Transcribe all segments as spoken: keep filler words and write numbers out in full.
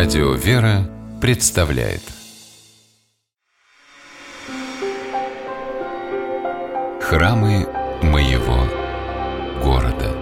Радио «Вера» представляет Храмы моего города.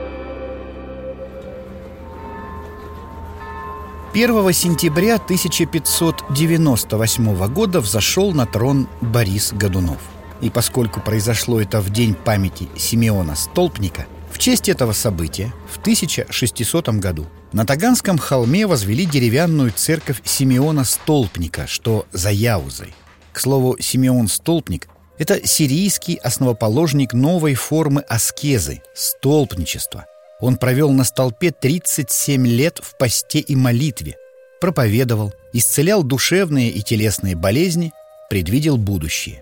первого сентября тысяча пятьсот девяносто восьмого года взошел на трон Борис Годунов. И поскольку произошло это в день памяти Симеона Столпника, в честь этого события в тысяча шестисотом году на Таганском холме возвели деревянную церковь Симеона Столпника, что за Яузой. К слову, Симеон Столпник – это сирийский основоположник новой формы аскезы – столпничества. Он провел на столпе тридцать семь лет в посте и молитве, проповедовал, исцелял душевные и телесные болезни, предвидел будущее.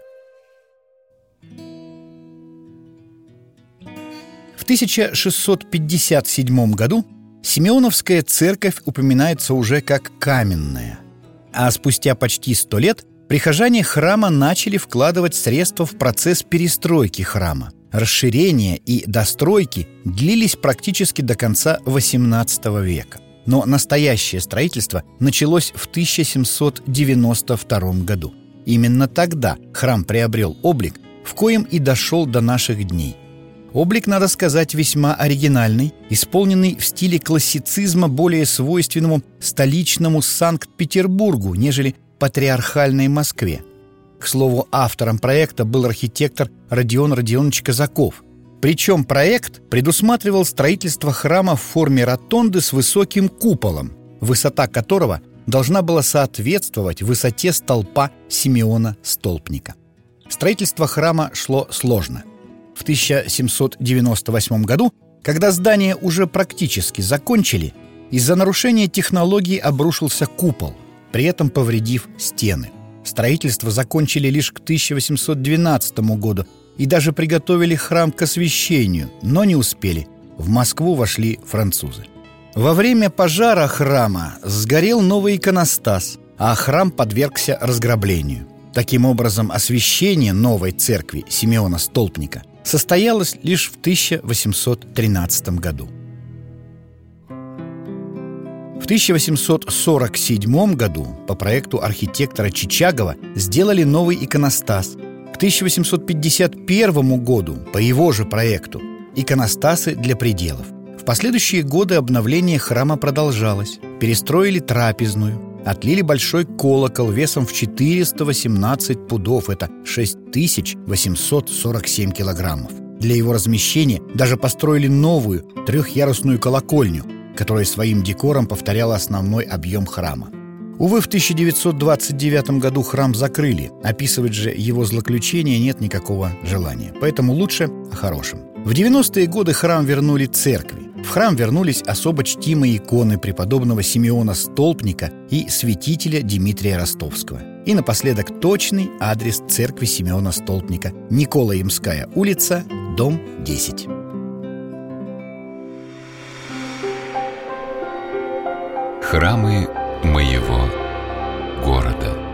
В тысяча шестьсот пятьдесят седьмом году Симеоновская церковь упоминается уже как каменная, а спустя почти сто лет прихожане храма начали вкладывать средства в процесс перестройки храма. Расширения и достройки длились практически до конца восемнадцатого века. Но настоящее строительство началось в тысяча семьсот девяносто втором году. Именно тогда храм приобрел облик, в коем и дошел до наших дней. Облик, надо сказать, весьма оригинальный, исполненный в стиле классицизма, более свойственному столичному Санкт-Петербургу, нежели патриархальной Москве. К слову, автором проекта был архитектор Родион Родионович Казаков. Причем проект предусматривал строительство храма в форме ротонды с высоким куполом, высота которого должна была соответствовать высоте столпа Симеона Столпника. Строительство храма шло сложно. В тысяча семьсот девяносто восьмом году, когда здание уже практически закончили, из-за нарушения технологий обрушился купол, при этом повредив стены. Строительство закончили лишь к тысяча восемьсот двенадцатому году и даже приготовили храм к освящению, но не успели. В Москву вошли французы. Во время пожара храма сгорел новый иконостас, а храм подвергся разграблению. Таким образом, освящение новой церкви Симеона Столпника состоялось лишь в тысяча восемьсот тринадцатом году. В тысяча восемьсот сорок седьмом году по проекту архитектора Чичагова сделали новый иконостас. К тысяча восемьсот пятьдесят первому году по его же проекту иконостасы для пределов. В последующие годы обновление храма продолжалось. Перестроили трапезную, отлили большой колокол весом в четыреста восемнадцать пудов, это шесть тысяч восемьсот сорок семь килограммов. Для его размещения даже построили новую трехъярусную колокольню, которая своим декором повторяла основной объем храма. Увы, в тысяча девятьсот двадцать девятом году храм закрыли. Описывать же его злоключения нет никакого желания. Поэтому лучше о хорошем. В девяностые годы храм вернули церкви. В храм вернулись особо чтимые иконы преподобного Симеона Столпника и святителя Дмитрия Ростовского. И напоследок точный адрес церкви Симеона Столпника: Николаемская улица, дом десять. Храмы моего города.